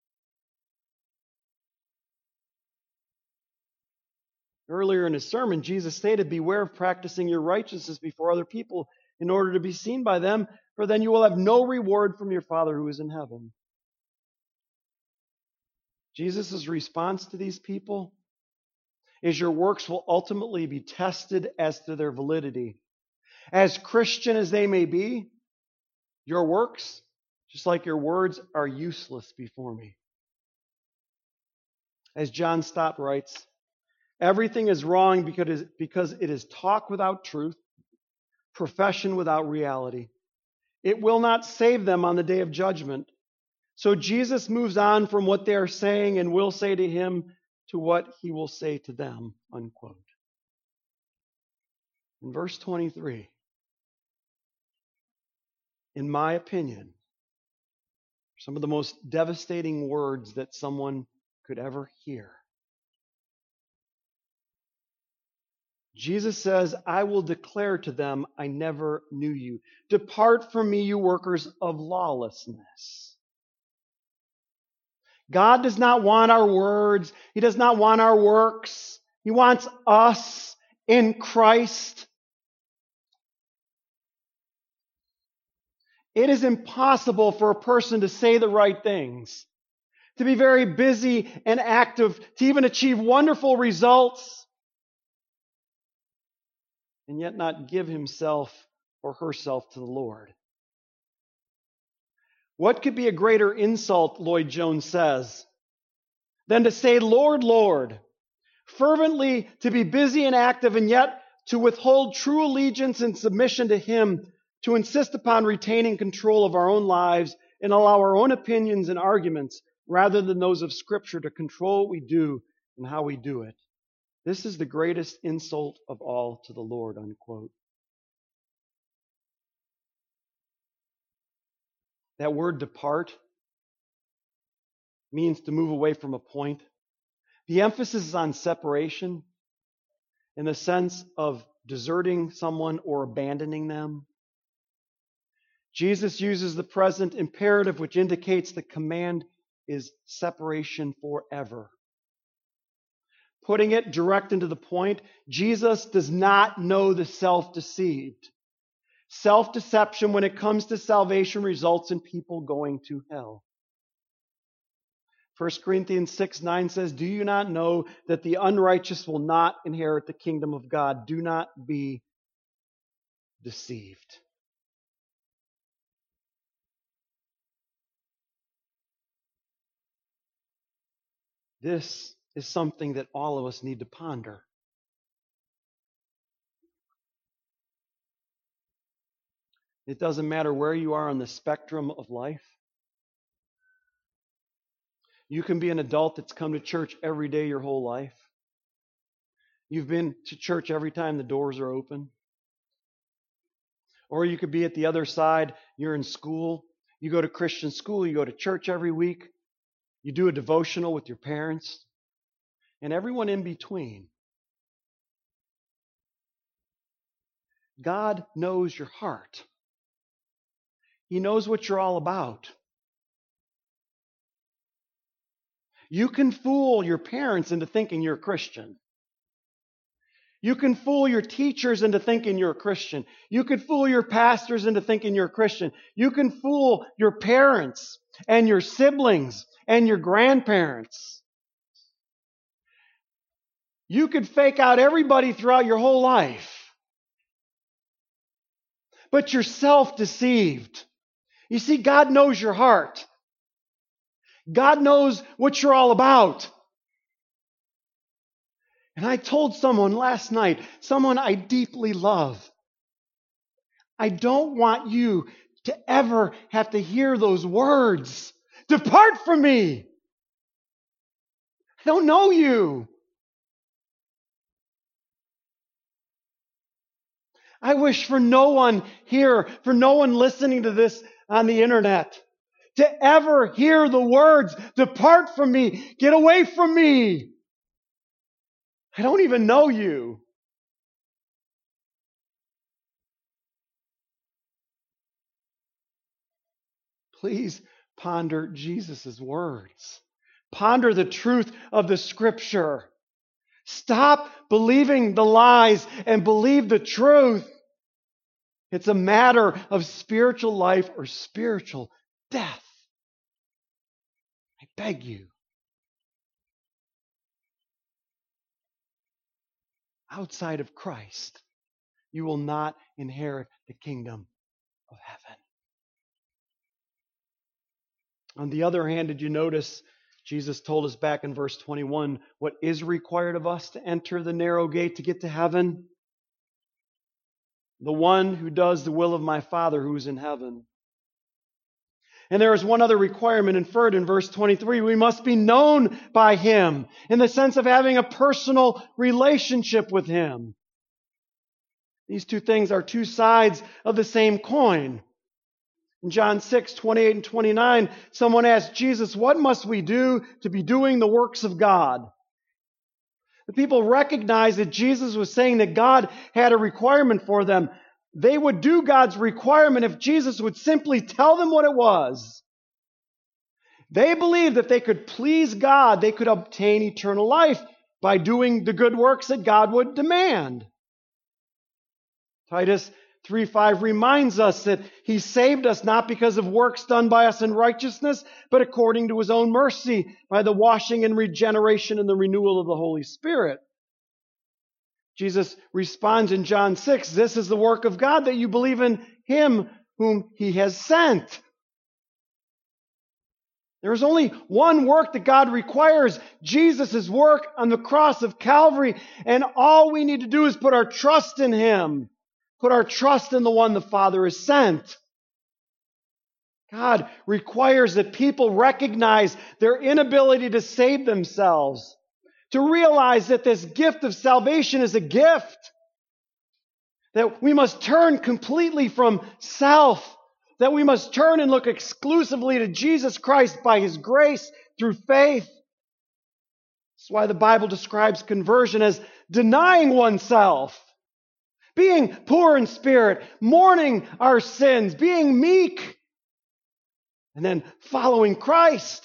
Earlier in his sermon, Jesus stated, beware of practicing your righteousness before other people in order to be seen by them, for then you will have no reward from your Father who is in heaven. Jesus' response to these people is your works will ultimately be tested as to their validity. As Christian as they may be, your works, just like your words, are useless before me. As John Stott writes, everything is wrong because because it is talk without truth, profession without reality. It will not save them on the day of judgment. So Jesus moves on from what they are saying and will say to him to what he will say to them, unquote. In verse twenty-three, in my opinion, some of the most devastating words that someone could ever hear. Jesus says, I will declare to them, I never knew you. Depart from me, you workers of lawlessness. God does not want our words. He does not want our works. He wants us in Christ. It is impossible for a person to say the right things, to be very busy and active, to even achieve wonderful results, and yet not give himself or herself to the Lord. What could be a greater insult, Lloyd Jones says, than to say, Lord, Lord, fervently to be busy and active and yet to withhold true allegiance and submission to him, to insist upon retaining control of our own lives and allow our own opinions and arguments rather than those of Scripture to control what we do and how we do it. This is the greatest insult of all to the Lord, unquote. That word depart means to move away from a point. The emphasis is on separation in the sense of deserting someone or abandoning them. Jesus uses the present imperative, which indicates the command is separation forever. Putting it direct into the point, Jesus does not know the self-deceived. Self-deception when it comes to salvation results in people going to hell. First Corinthians six nine says, do you not know that the unrighteous will not inherit the kingdom of God? Do not be deceived. This is something that all of us need to ponder. It doesn't matter where you are on the spectrum of life. You can be an adult that's come to church every day your whole life. You've been to church every time the doors are open. Or you could be at the other side. You're in school. You go to Christian school. You go to church every week. You do a devotional with your parents. And everyone in between. God knows your heart. He knows what you're all about. You can fool your parents into thinking you're a Christian. You can fool your teachers into thinking you're a Christian. You can fool your pastors into thinking you're a Christian. You can fool your parents and your siblings and your grandparents. You could fake out everybody throughout your whole life. But you're self-deceived. You see, God knows your heart. God knows what you're all about. And I told someone last night, someone I deeply love, I don't want you to ever have to hear those words. Depart from me. I don't know you. I wish for no one here, for no one listening to this on the internet, to ever hear the words, depart from me, get away from me. I don't even know you. Please ponder Jesus' words. Ponder the truth of the Scripture. Stop believing the lies and believe the truth. It's a matter of spiritual life or spiritual death. I beg you. Outside of Christ, you will not inherit the kingdom of heaven. On the other hand, did you notice Jesus told us back in verse twenty-one what is required of us to enter the narrow gate to get to heaven? The one who does the will of my Father who is in heaven. And there is one other requirement inferred in verse twenty-three. We must be known by Him in the sense of having a personal relationship with Him. These two things are two sides of the same coin. In John six, twenty-eight and twenty-nine, someone asked Jesus, what must we do to be doing the works of God? The people recognized that Jesus was saying that God had a requirement for them. They would do God's requirement if Jesus would simply tell them what it was. They believed that they could please God, they could obtain eternal life by doing the good works that God would demand. Titus three five reminds us that He saved us not because of works done by us in righteousness, but according to His own mercy, by the washing and regeneration and the renewal of the Holy Spirit. Jesus responds in John six, this is the work of God, that you believe in Him whom He has sent. There is only one work that God requires, Jesus' work on the cross of Calvary, and all we need to do is put our trust in Him. Put our trust in the one the Father has sent. God requires that people recognize their inability to save themselves, to realize that this gift of salvation is a gift, that we must turn completely from self, that we must turn and look exclusively to Jesus Christ by His grace through faith. That's why the Bible describes conversion as denying oneself, being poor in spirit, mourning our sins, being meek, and then following Christ.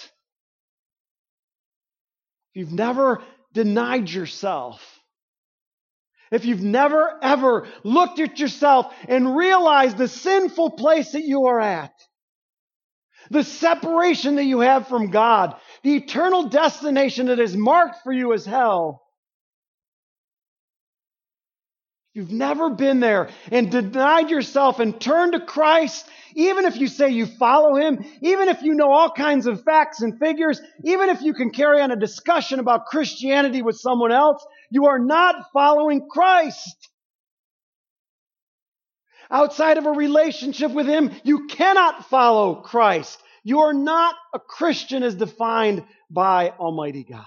If you've never denied yourself, if you've never ever looked at yourself and realized the sinful place that you are at, the separation that you have from God, the eternal destination that is marked for you as hell, if you've never been there and denied yourself and turned to Christ, even if you say you follow Him, even if you know all kinds of facts and figures, even if you can carry on a discussion about Christianity with someone else, you are not following Christ. Outside of a relationship with Him, you cannot follow Christ. You are not a Christian as defined by Almighty God.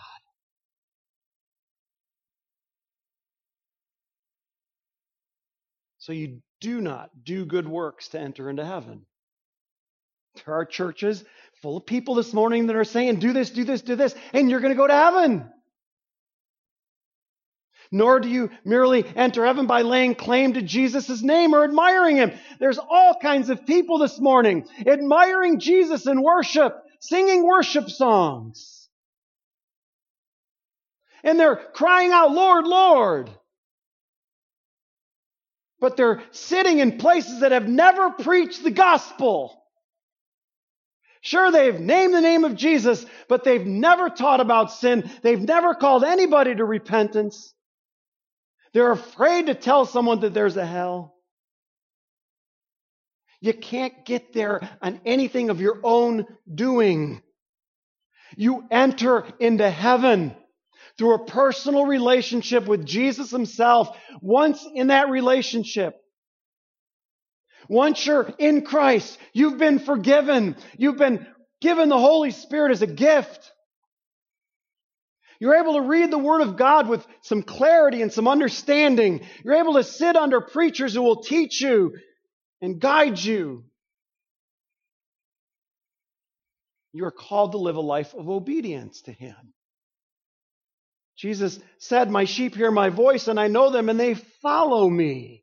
So you do not do good works to enter into heaven. There are churches full of people this morning that are saying, do this, do this, do this, and you're going to go to heaven. Nor do you merely enter heaven by laying claim to Jesus' name or admiring Him. There's all kinds of people this morning admiring Jesus in worship, singing worship songs. And they're crying out, Lord, Lord. But they're sitting in places that have never preached the gospel. Sure, they've named the name of Jesus, but they've never taught about sin. They've never called anybody to repentance. They're afraid to tell someone that there's a hell. You can't get there on anything of your own doing. You enter into heaven through a personal relationship with Jesus Himself. Once in that relationship, once you're in Christ, you've been forgiven. You've been given the Holy Spirit as a gift. You're able to read the Word of God with some clarity and some understanding. You're able to sit under preachers who will teach you and guide you. You are called to live a life of obedience to Him. Jesus said, my sheep hear my voice, and I know them, and they follow me.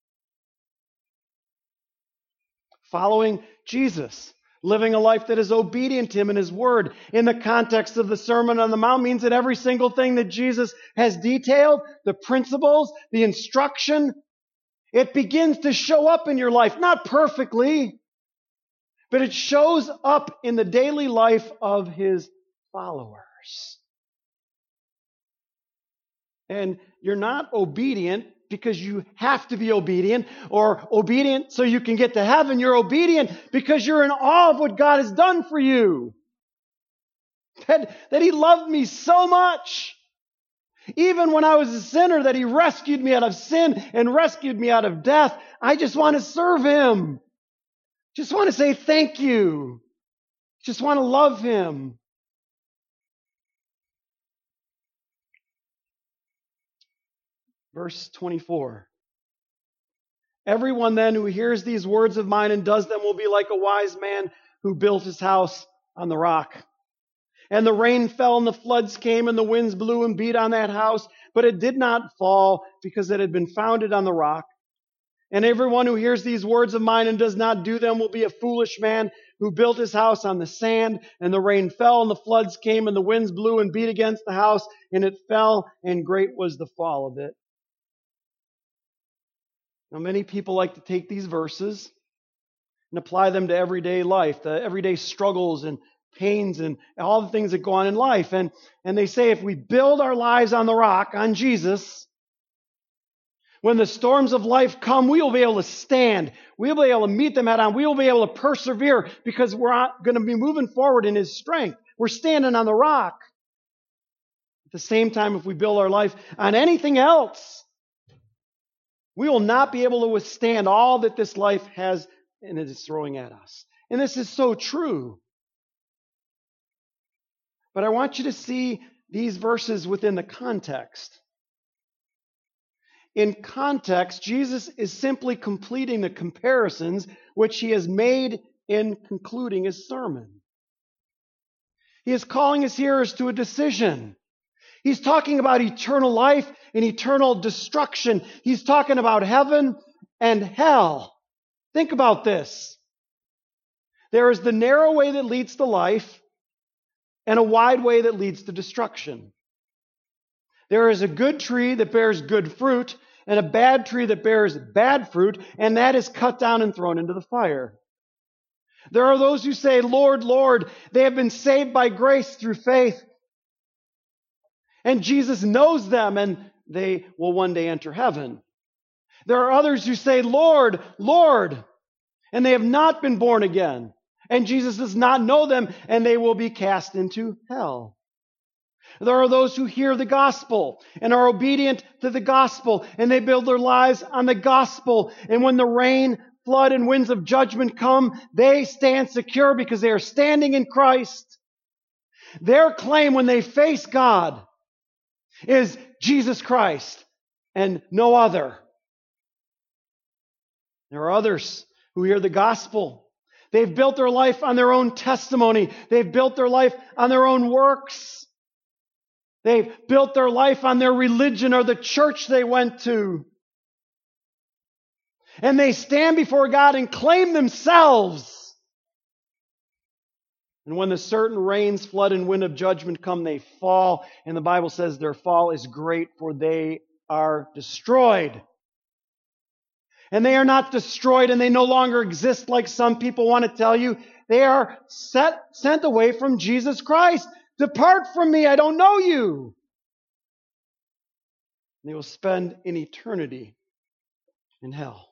Following Jesus, living a life that is obedient to Him and His Word in the context of the Sermon on the Mount means that every single thing that Jesus has detailed, the principles, the instruction, it begins to show up in your life. Not perfectly, but it shows up in the daily life of His followers. And you're not obedient because you have to be obedient, or obedient so you can get to heaven. You're obedient because you're in awe of what God has done for you. That, that He loved me so much. Even when I was a sinner, that He rescued me out of sin and rescued me out of death. I just want to serve Him. Just want to say thank you. Just want to love Him. Verse twenty-four. Everyone then who hears these words of mine and does them will be like a wise man who built his house on the rock. And the rain fell and the floods came and the winds blew and beat on that house, but it did not fall because it had been founded on the rock. And everyone who hears these words of mine and does not do them will be a foolish man who built his house on the sand, and the rain fell and the floods came and the winds blew and beat against the house, and it fell, and great was the fall of it. Now, many people like to take these verses and apply them to everyday life, the everyday struggles and pains and all the things that go on in life. And, and they say if we build our lives on the rock, on Jesus, when the storms of life come, we will be able to stand. We will be able to meet them head on. We will be able to persevere because we're going to be moving forward in His strength. We're standing on the rock. At the same time, if we build our life on anything else, we will not be able to withstand all that this life has and it is throwing at us. And this is so true. But I want you to see these verses within the context. In context, Jesus is simply completing the comparisons which He has made in concluding His sermon. He is calling His hearers to a decision. He's talking about eternal life and eternal destruction. He's talking about heaven and hell. Think about this. There is the narrow way that leads to life and a wide way that leads to destruction. There is a good tree that bears good fruit and a bad tree that bears bad fruit, and that is cut down and thrown into the fire. There are those who say, Lord, Lord, they have been saved by grace through faith. And Jesus knows them, and they will one day enter heaven. There are others who say, Lord, Lord, and they have not been born again. And Jesus does not know them, and they will be cast into hell. There are those who hear the gospel and are obedient to the gospel, and they build their lives on the gospel. And when the rain, flood, and winds of judgment come, they stand secure because they are standing in Christ. Their claim when they face God is Jesus Christ and no other. There are others who hear the gospel. They've built their life on their own testimony. They've built their life on their own works. They've built their life on their religion or the church they went to. And they stand before God and claim themselves. And when the certain rains, flood, and wind of judgment come, they fall. And the Bible says their fall is great, for they are destroyed. And they are not destroyed, and they no longer exist like some people want to tell you. They are set, sent away from Jesus Christ. Depart from me, I don't know you. And they will spend an eternity in hell.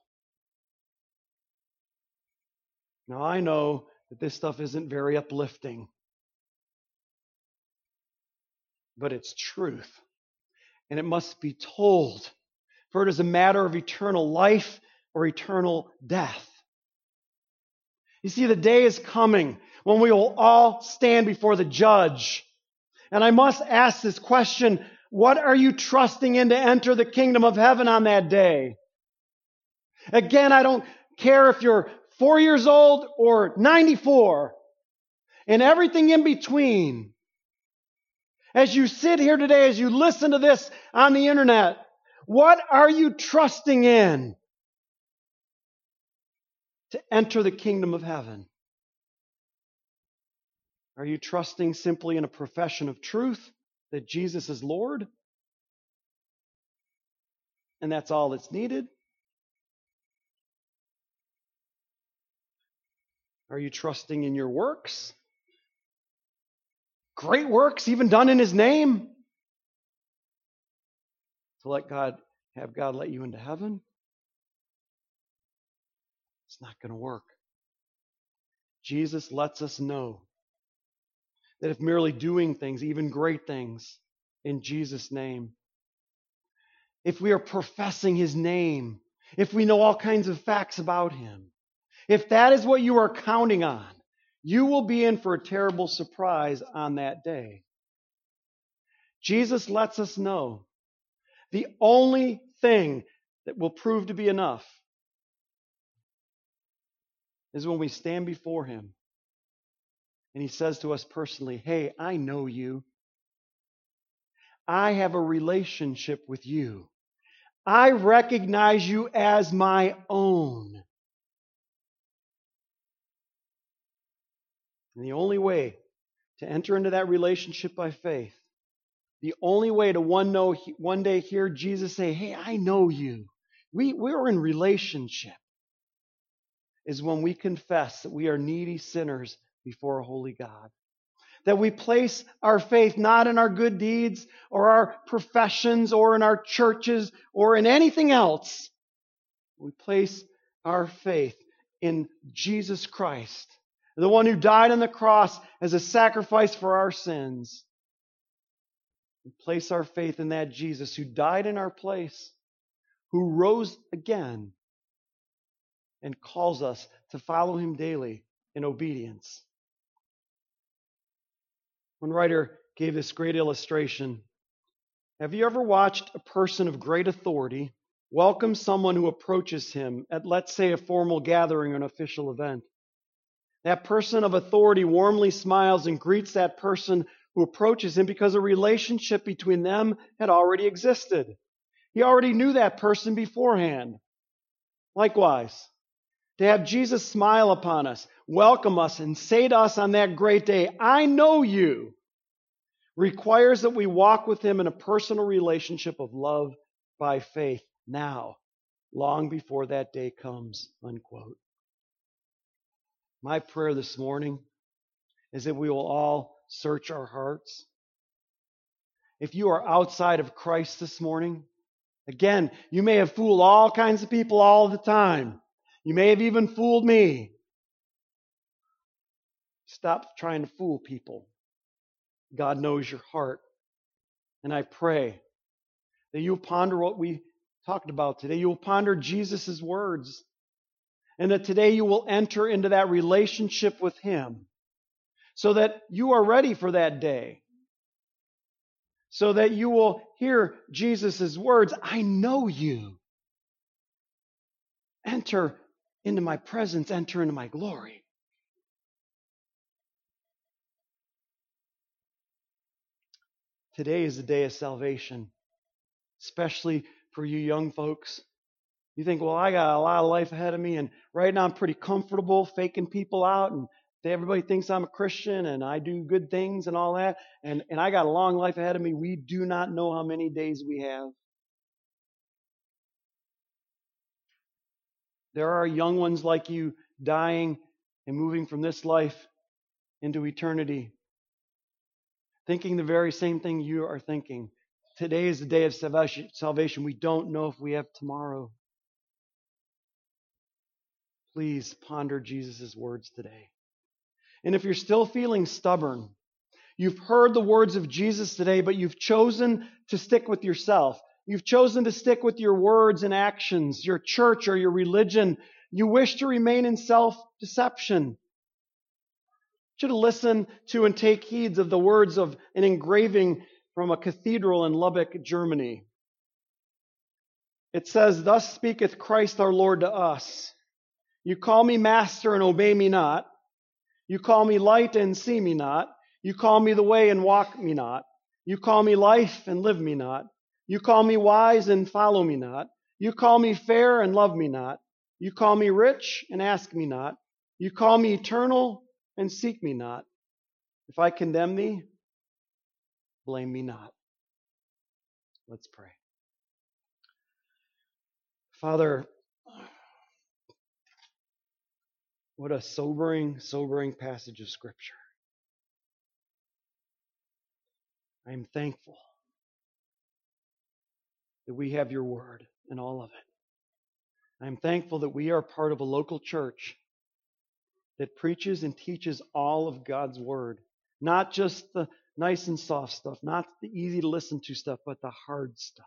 Now I know that this stuff isn't very uplifting, but it's truth. And it must be told, for it is a matter of eternal life or eternal death. You see, the day is coming when we will all stand before the judge. And I must ask this question, what are you trusting in to enter the kingdom of heaven on that day? Again, I don't care if you're four years old or ninety-four, and everything in between. As you sit here today, as you listen to this on the internet, what are you trusting in to enter the kingdom of heaven? Are you trusting simply in a profession of truth that Jesus is Lord? And that's all that's needed? Are you trusting in your works? Great works, even done in His name? To let God, have God let you into heaven? It's not going to work. Jesus lets us know that if merely doing things, even great things, in Jesus' name, if we are professing His name, if we know all kinds of facts about Him, if that is what you are counting on, you will be in for a terrible surprise on that day. Jesus lets us know the only thing that will prove to be enough is when we stand before Him and He says to us personally, hey, I know you. I have a relationship with you. I recognize you as my own. And the only way to enter into that relationship by faith, the only way to one, know, one day hear Jesus say, hey, I know you. We, we're in relationship, is when we confess that we are needy sinners before a holy God. That we place our faith not in our good deeds or our professions or in our churches or in anything else. We place our faith in Jesus Christ, the one who died on the cross as a sacrifice for our sins. We place our faith in that Jesus who died in our place, who rose again, and calls us to follow Him daily in obedience. One writer gave this great illustration. Have you ever watched a person of great authority welcome someone who approaches him at, let's say, a formal gathering or an official event? That person of authority warmly smiles and greets that person who approaches him because a relationship between them had already existed. He already knew that person beforehand. Likewise, to have Jesus smile upon us, welcome us, and say to us on that great day, I know you, requires that we walk with Him in a personal relationship of love by faith now, long before that day comes, unquote. My prayer this morning is that we will all search our hearts. If you are outside of Christ this morning, again, you may have fooled all kinds of people all the time. You may have even fooled me. Stop trying to fool people. God knows your heart. And I pray that you'll ponder what we talked about today. You will ponder Jesus' words. And that today you will enter into that relationship with Him so that you are ready for that day. So that you will hear Jesus' words, I know you. Enter into my presence, enter into my glory. Today is the day of salvation, especially for you young folks. You think, well, I got a lot of life ahead of me, and right now I'm pretty comfortable faking people out, and everybody thinks I'm a Christian, and I do good things and all that, and, and I got a long life ahead of me. We do not know how many days we have. There are young ones like you dying and moving from this life into eternity, thinking the very same thing you are thinking. Today is the day of salvation. We don't know if we have tomorrow. Please ponder Jesus' words today. And if you're still feeling stubborn, you've heard the words of Jesus today, but you've chosen to stick with yourself. You've chosen to stick with your words and actions, your church or your religion. You wish to remain in self-deception. You should listen to and take heed of the words of an engraving from a cathedral in Lübeck, Germany. It says, "Thus speaketh Christ our Lord to us. You call me master and obey me not. You call me light and see me not. You call me the way and walk me not. You call me life and live me not. You call me wise and follow me not. You call me fair and love me not. You call me rich and ask me not. You call me eternal and seek me not. If I condemn thee, blame me not." Let's pray. Father, what a sobering, sobering passage of Scripture. I am thankful that we have your word and all of it. I am thankful that we are part of a local church that preaches and teaches all of God's word. Not just the nice and soft stuff, not the easy to listen to stuff, but the hard stuff.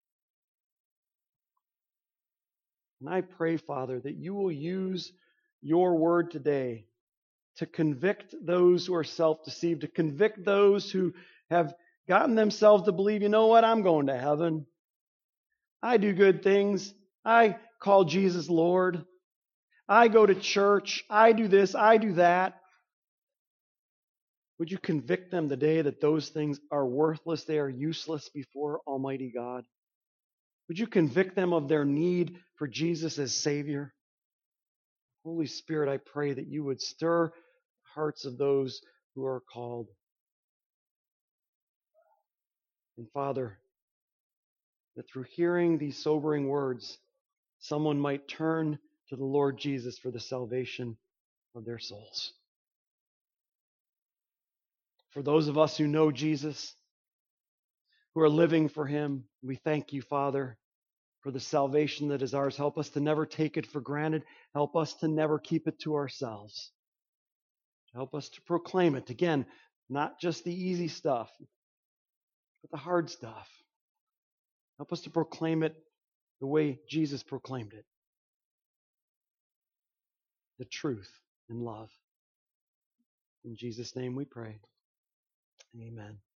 And I pray, Father, that you will use your word today to convict those who are self-deceived, to convict those who have gotten themselves to believe, you know what, I'm going to heaven. I do good things. I call Jesus Lord. I go to church. I do this. I do that. Would you convict them today that those things are worthless? They are useless before Almighty God. Would you convict them of their need for Jesus as Savior? Holy Spirit, I pray that you would stir the hearts of those who are called. And Father, that through hearing these sobering words, someone might turn to the Lord Jesus for the salvation of their souls. For those of us who know Jesus, who are living for Him, we thank you, Father, for the salvation that is ours. Help us to never take it for granted. Help us to never keep it to ourselves. Help us to proclaim it. Again, not just the easy stuff, but the hard stuff. Help us to proclaim it the way Jesus proclaimed it. The truth and love. In Jesus' name we pray. Amen.